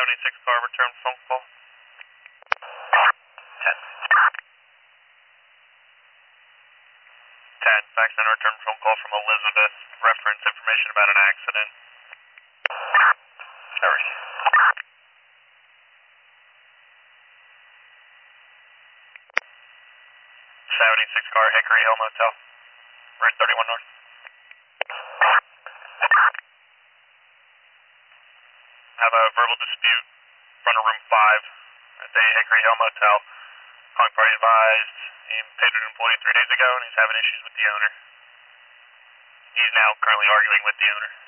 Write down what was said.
76 car returned phone call. 10. 10. Fax and return phone call from Elizabeth. Reference information about an accident. Sorry. 76 car, Hickory Hill Motel. Route 31 North. Have a verbal dispute. Front of room 5 at the Hickory Hill Motel. Calling party advised. He paid an employee 3 days ago and he's having issues with the owner. He's now currently arguing with the owner.